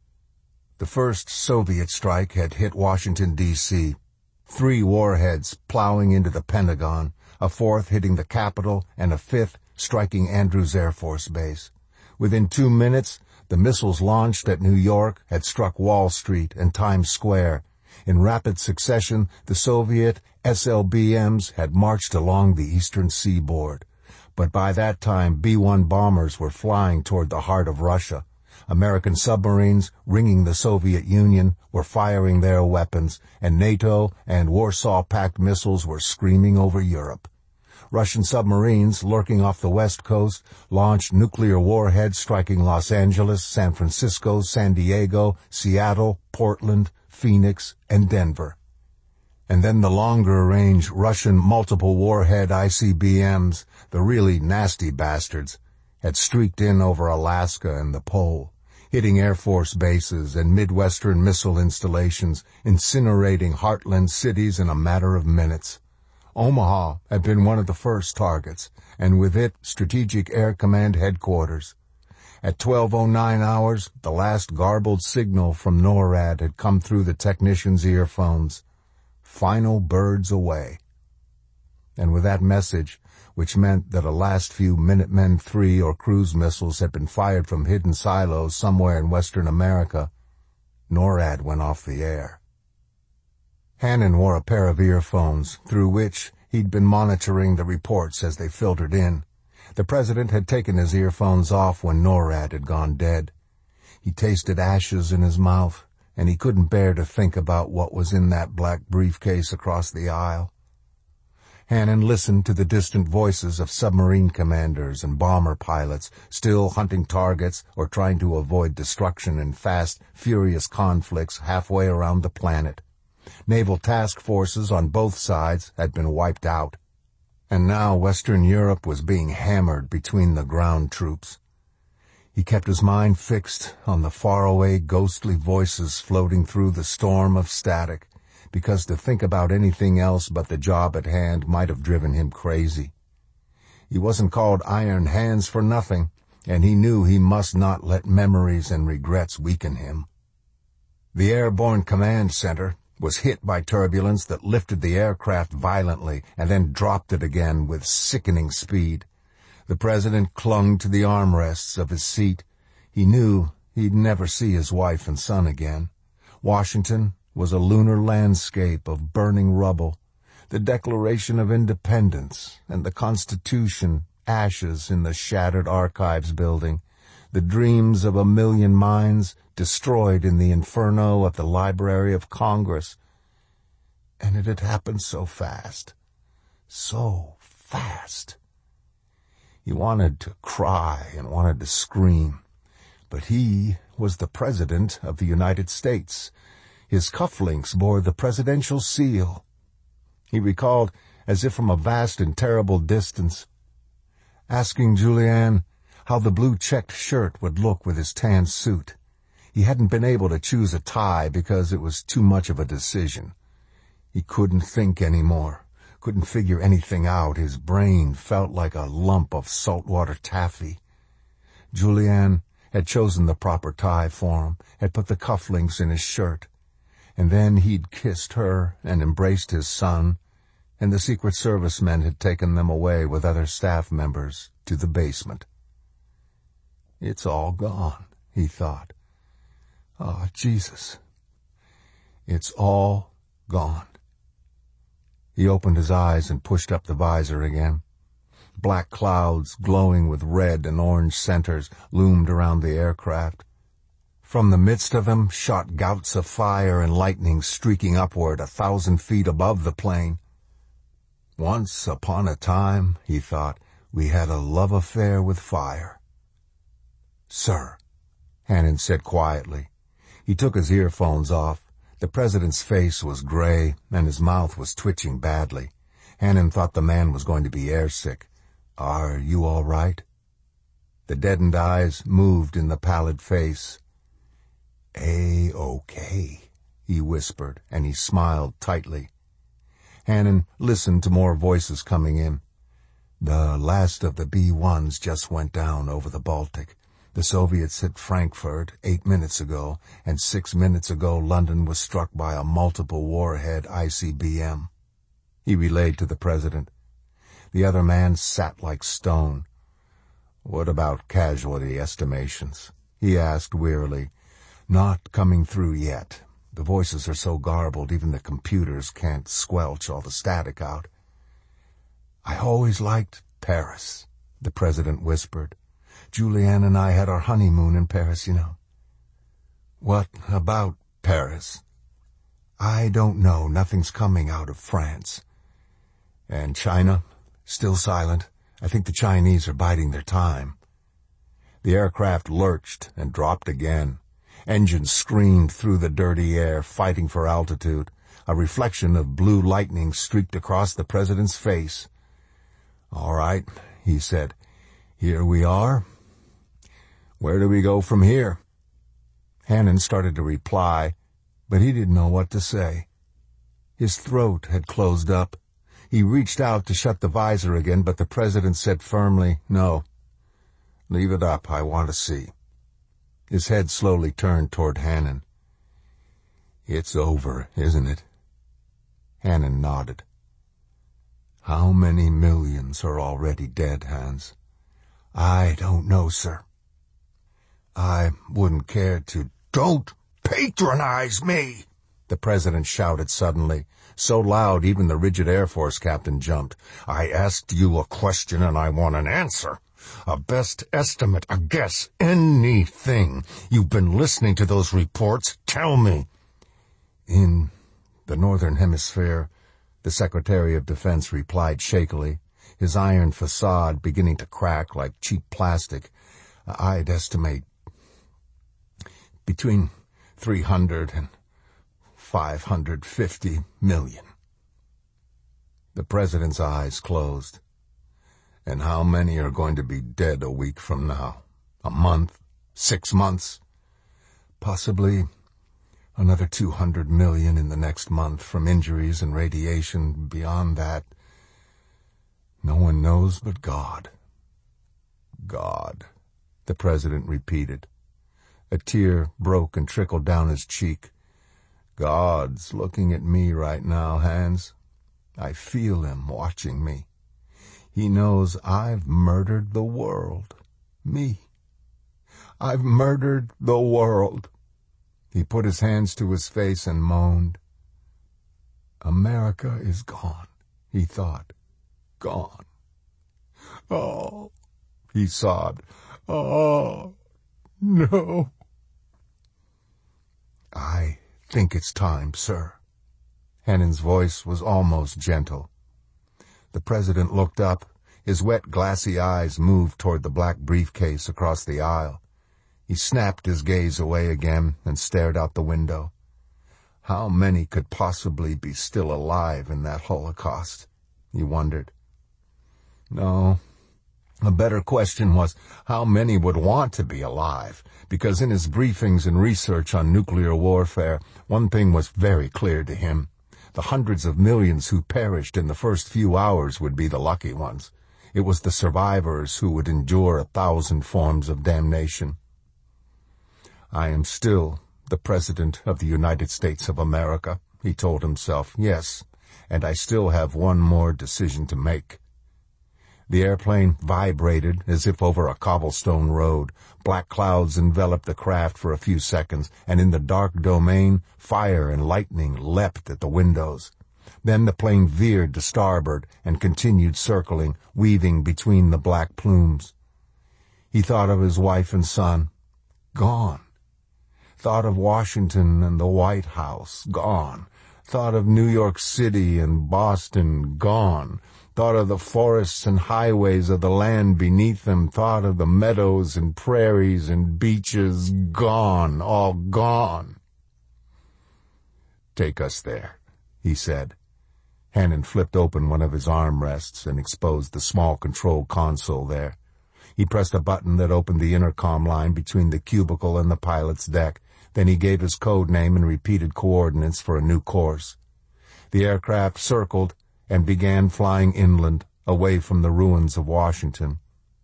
The first Soviet strike had hit Washington, D.C., 3 warheads plowing into the Pentagon, a 4th hitting the Capitol, and a 5th striking Andrews Air Force Base. Within 2 minutes, the missiles launched at New York had struck Wall Street and Times Square. In rapid succession, the Soviet SLBMs had marched along the eastern seaboard. But by that time, B-1 bombers were flying toward the heart of Russia. American submarines, ringing the Soviet Union, were firing their weapons, and NATO and Warsaw Pact missiles were screaming over Europe. Russian submarines, lurking off the west coast, launched nuclear warheads striking Los Angeles, San Francisco, San Diego, Seattle, Portland, Phoenix, and Denver. And then the longer-range Russian multiple warhead ICBMs, the really nasty bastards, had streaked in over Alaska and the Pole, hitting Air Force bases and Midwestern missile installations, incinerating heartland cities in a matter of minutes. Omaha had been one of the first targets, and with it, Strategic Air Command headquarters. At 12:09 hours, the last garbled signal from NORAD had come through the technicians' earphones. Final birds away. And with that message, which meant that a last few Minutemen III or cruise missiles had been fired from hidden silos somewhere in Western America, NORAD went off the air. Hannon wore a pair of earphones, through which he'd been monitoring the reports as they filtered in. The president had taken his earphones off when NORAD had gone dead. He tasted ashes in his mouth, and he couldn't bear to think about what was in that black briefcase across the aisle. Hannon listened to the distant voices of submarine commanders and bomber pilots, still hunting targets or trying to avoid destruction in fast, furious conflicts halfway around the planet. Naval task forces on both sides had been wiped out, and now Western Europe was being hammered between the ground troops. He kept his mind fixed on the faraway, ghostly voices floating through the storm of static, because to think about anything else but the job at hand might have driven him crazy. He wasn't called Iron Hands for nothing, and he knew he must not let memories and regrets weaken him. The Airborne Command Center was hit by turbulence that lifted the aircraft violently and then dropped it again with sickening speed. The president clung to the armrests of his seat. He knew he'd never see his wife and son again. Washington was a lunar landscape of burning rubble, the Declaration of Independence and the Constitution ashes in the shattered Archives building, the dreams of 1,000,000 minds destroyed in the inferno of the Library of Congress. And it had happened so fast. So fast. He wanted to cry and wanted to scream. But he was the President of the United States. His cufflinks bore the presidential seal. He recalled, as if from a vast and terrible distance, asking Julianne how the blue-checked shirt would look with his tan suit. He hadn't been able to choose a tie because it was too much of a decision. He couldn't think anymore, couldn't figure anything out. His brain felt like a lump of saltwater taffy. Julianne had chosen the proper tie for him, had put the cufflinks in his shirt, and then he'd kissed her and embraced his son, and the Secret Service men had taken them away with other staff members to the basement. It's all gone, he thought. Oh, Jesus. It's all gone. He opened his eyes and pushed up the visor again. Black clouds, glowing with red and orange centers, loomed around the aircraft. From the midst of them shot gouts of fire and lightning streaking upward 1,000 feet above the plane. Once upon a time, he thought, we had a love affair with fire. Sir, Hannon said quietly. He took his earphones off. The president's face was gray, and his mouth was twitching badly. Hannon thought the man was going to be airsick. Are you all right? The deadened eyes moved in the pallid face. A-okay, he whispered, and he smiled tightly. Hannon listened to more voices coming in. The last of the B-1s just went down over the Baltic. The Soviets hit Frankfurt 8 minutes ago, and 6 minutes ago London was struck by a multiple warhead ICBM. He relayed to the president. The other man sat like stone. What about casualty estimations? He asked wearily. Not coming through yet. The voices are so garbled even the computers can't squelch all the static out. I always liked Paris, the president whispered. Julianne and I had our honeymoon in Paris, you know. What about Paris? I don't know. Nothing's coming out of France. And China? Still silent. I think the Chinese are biding their time. The aircraft lurched and dropped again. Engines screamed through the dirty air, fighting for altitude. A reflection of blue lightning streaked across the president's face. All right, he said. Here we are. Where do we go from here? Hannon started to reply, but he didn't know what to say. His throat had closed up. He reached out to shut the visor again, but the president said firmly, No. Leave it up. I want to see. His head slowly turned toward Hannon. It's over, isn't it? Hannon nodded. How many millions are already dead, Hans? I don't know, sir. I wouldn't care to. Don't patronize me, the president shouted suddenly, so loud even the rigid Air Force captain jumped. I asked you a question and I want an answer. A best estimate, a guess, anything. You've been listening to those reports. Tell me. In the Northern Hemisphere, the Secretary of Defense replied shakily, his iron facade beginning to crack like cheap plastic. I'd estimate between 300 and 550 million. The president's eyes closed. And how many are going to be dead a week from now? A month? 6 months? Possibly another 200 million in the next month from injuries and radiation. Beyond that, no one knows but God. God, the president repeated. A tear broke and trickled down his cheek. God's looking at me right now, Hans. I feel him watching me. He knows I've murdered the world. Me. I've murdered the world. He put his hands to his face and moaned. America is gone, he thought. Gone. Oh, he sobbed. Oh, No. I think it's time, sir. Hannon's voice was almost gentle. The president looked up. His wet, glassy eyes moved toward the black briefcase across the aisle. He snapped his gaze away again and stared out the window. How many could possibly be still alive in that Holocaust? He wondered. No, a better question was how many would want to be alive, because in his briefings and research on nuclear warfare, one thing was very clear to him. The hundreds of millions who perished in the first few hours would be the lucky ones. It was the survivors who would endure 1,000 forms of damnation. I am still the President of the United States of America, he told himself. Yes, and I still have one more decision to make. The airplane vibrated as if over a cobblestone road. Black clouds enveloped the craft for a few seconds, and in the dark domain, fire and lightning leapt at the windows. Then the plane veered to starboard and continued circling, weaving between the black plumes. He thought of his wife and son. Gone. Thought of Washington and the White House. Gone. Thought of New York City and Boston. Gone. Thought of the forests and highways of the land beneath them. Thought of the meadows and prairies and beaches. Gone. All gone. Take us there, he said. Hannon flipped open one of his armrests and exposed the small control console there. He pressed a button that opened the intercom line between the cubicle and the pilot's deck. Then he gave his code name and repeated coordinates for a new course. The aircraft circled and began flying inland, away from the ruins of Washington.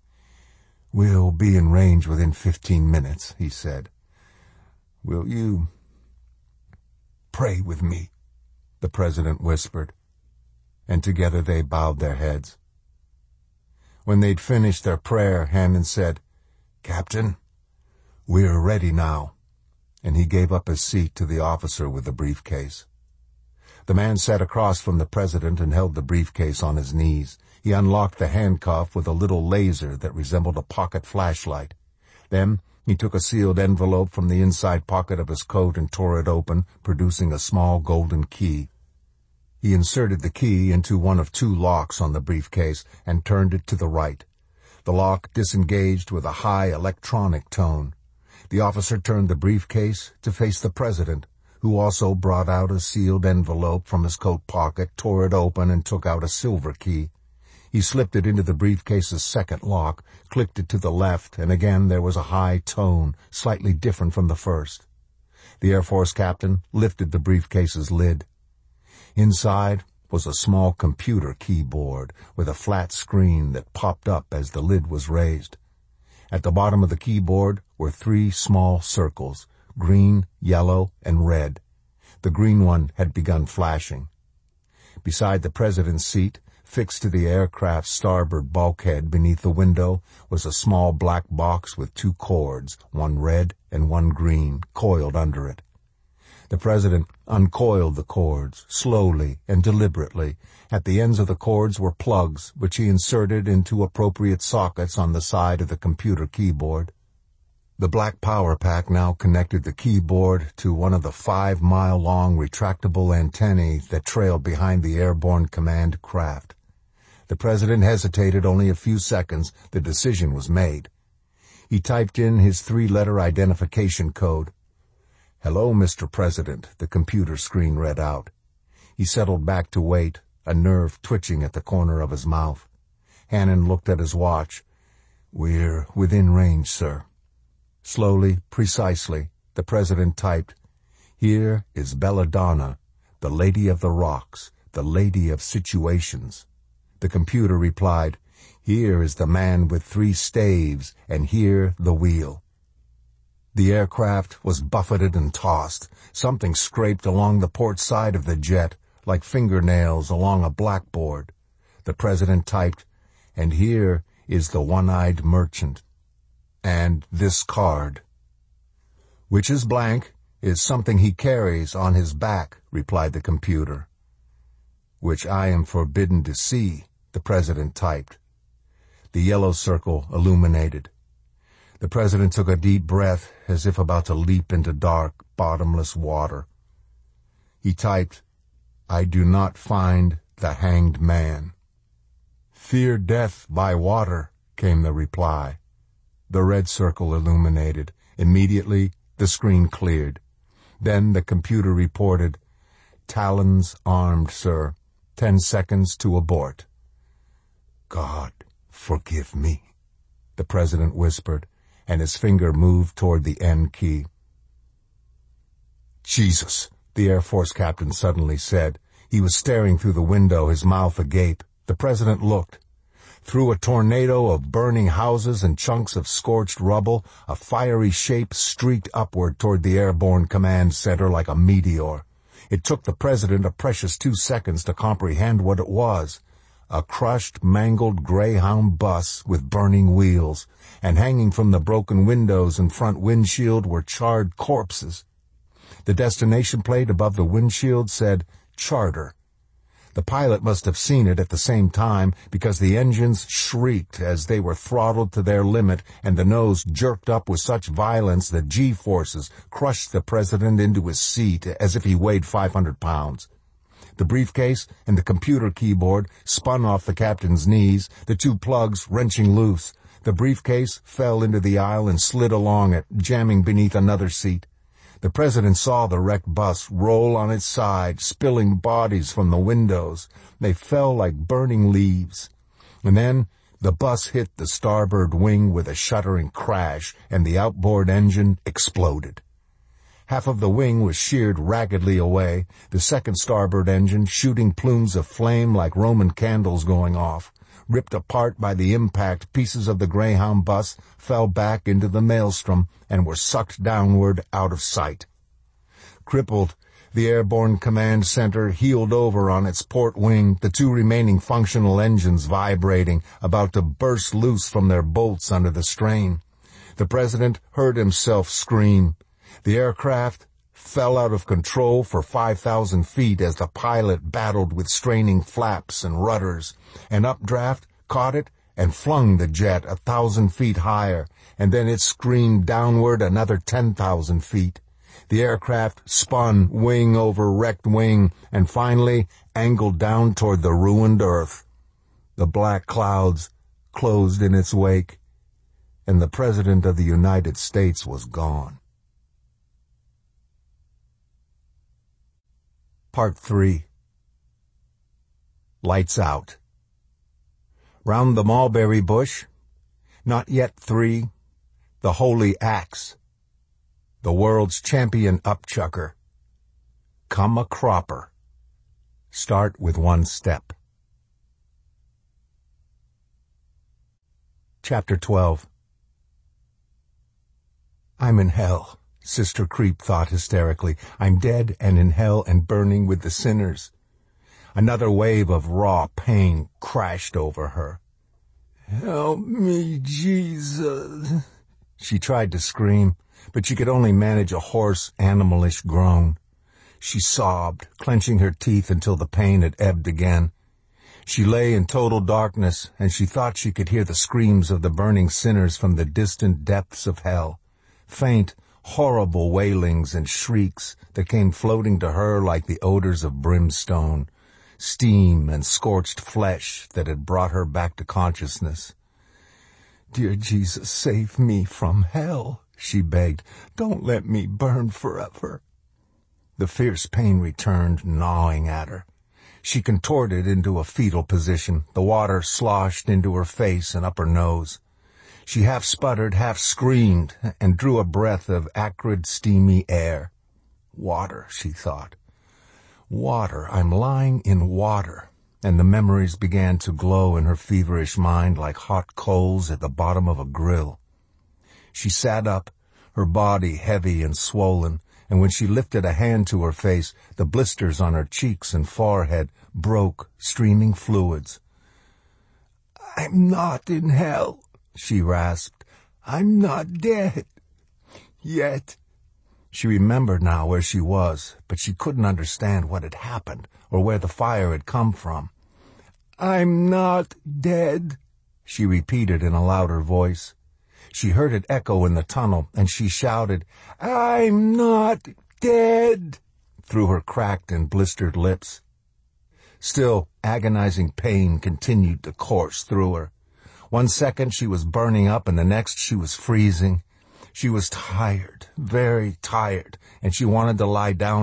We'll be in range within 15 minutes, he said. Will you pray with me? The president whispered. And together they bowed their heads. When they'd finished their prayer, Hannon said, Captain, we're ready now. And he gave up his seat to the officer with the briefcase. The man sat across from the president and held the briefcase on his knees. He unlocked the handcuff with a little laser that resembled a pocket flashlight. Then he took a sealed envelope from the inside pocket of his coat and tore it open, producing a small golden key. He inserted the key into one of two locks on the briefcase and turned it to the right. The lock disengaged with a high electronic tone. The officer turned the briefcase to face the president, who also brought out a sealed envelope from his coat pocket, tore it open, and took out a silver key. He slipped it into the briefcase's second lock, clicked it to the left, and again there was a high tone, slightly different from the first. The Air Force captain lifted the briefcase's lid. Inside was a small computer keyboard with a flat screen that popped up as the lid was raised. At the bottom of the keyboard were 3 small circles, green, yellow, and red. The green one had begun flashing. Beside the president's seat, fixed to the aircraft's starboard bulkhead beneath the window, was a small black box with 2 cords, one red and one green, coiled under it. The president uncoiled the cords, slowly and deliberately. At the ends of the cords were plugs, which he inserted into appropriate sockets on the side of the computer keyboard. The black power pack now connected the keyboard to one of the 5-mile-long retractable antennae that trailed behind the airborne command craft. The president hesitated only a few seconds. The decision was made. He typed in his 3-letter identification code. "Hello, Mr. President," the computer screen read out. He settled back to wait, a nerve twitching at the corner of his mouth. Hannon looked at his watch. "We're within range, sir." Slowly, precisely, the president typed, "Here is Belladonna, the Lady of the Rocks, the Lady of Situations." The computer replied, "Here is the man with 3 staves, and here the wheel." The aircraft was buffeted and tossed. Something scraped along the port side of the jet, like fingernails along a blackboard. The president typed, "And here is the one-eyed merchant. And this card." "Which is blank, is something he carries on his back," replied the computer. "Which I am forbidden to see," the president typed. The yellow circle illuminated. The president took a deep breath as if about to leap into dark, bottomless water. He typed, "I do not find the hanged man." "Fear death by water," came the reply. The red circle illuminated. Immediately, the screen cleared. Then the computer reported, "Talons armed, sir. 10 seconds to abort." "God, forgive me," the president whispered, and his finger moved toward the end key. "Jesus," the Air Force captain suddenly said. He was staring through the window, his mouth agape. The president looked. Through a tornado of burning houses and chunks of scorched rubble, a fiery shape streaked upward toward the airborne command center like a meteor. It took the president a precious 2 seconds to comprehend what it was. A crushed, mangled Greyhound bus with burning wheels, and hanging from the broken windows and front windshield were charred corpses. The destination plate above the windshield said, "Charter." The pilot must have seen it at the same time, because the engines shrieked as they were throttled to their limit, and the nose jerked up with such violence that G-forces crushed the president into his seat as if he weighed 500 pounds. The briefcase and the computer keyboard spun off the captain's knees, the 2 plugs wrenching loose. The briefcase fell into the aisle and slid along it, jamming beneath another seat. The president saw the wrecked bus roll on its side, spilling bodies from the windows. They fell like burning leaves. And then the bus hit the starboard wing with a shuddering crash, and the outboard engine exploded. Half of the wing was sheared raggedly away, the second starboard engine shooting plumes of flame like Roman candles going off. Ripped apart by the impact, pieces of the Greyhound bus fell back into the maelstrom and were sucked downward out of sight. Crippled, the airborne command center heeled over on its port wing, the 2 remaining functional engines vibrating, about to burst loose from their bolts under the strain. The president heard himself scream. The aircraft fell out of control for 5,000 feet as the pilot battled with straining flaps and rudders. An updraft caught it and flung the jet 1,000 feet higher, and then it screamed downward another 10,000 feet. The aircraft spun wing over wrecked wing and finally angled down toward the ruined earth. The black clouds closed in its wake, and the President of the United States was gone. Part 3. Lights out. Round the mulberry bush, not yet 3, the holy axe, the world's champion upchucker, come a cropper. Start with 1 step. Chapter 12. I'm in hell, Sister Creep thought hysterically. I'm dead and in hell and burning with the sinners. Another wave of raw pain crashed over her. "Help me, Jesus." She tried to scream, but she could only manage a hoarse, animalish groan. She sobbed, clenching her teeth until the pain had ebbed again. She lay in total darkness, and she thought she could hear the screams of the burning sinners from the distant depths of hell. Faint, horrible wailings and shrieks that came floating to her like the odors of brimstone, steam and scorched flesh that had brought her back to consciousness. "Dear Jesus, save me from hell," she begged. "Don't let me burn forever." The fierce pain returned, gnawing at her. She contorted into a fetal position. The water sloshed into her face and up her nose. She half sputtered, half screamed, and drew a breath of acrid, steamy air. Water, she thought. Water. I'm lying in water. And the memories began to glow in her feverish mind like hot coals at the bottom of a grill. She sat up, her body heavy and swollen, and when she lifted a hand to her face, the blisters on her cheeks and forehead broke, streaming fluids. "I'm not in hell," she rasped. "I'm not dead. Yet." She remembered now where she was, but she couldn't understand what had happened or where the fire had come from. "I'm not dead," she repeated in a louder voice. She heard it echo in the tunnel, and she shouted, "I'm not dead," through her cracked and blistered lips. Still, agonizing pain continued to course through her. 1 second she was burning up, and the next she was freezing. She was tired, very tired, and she wanted to lie down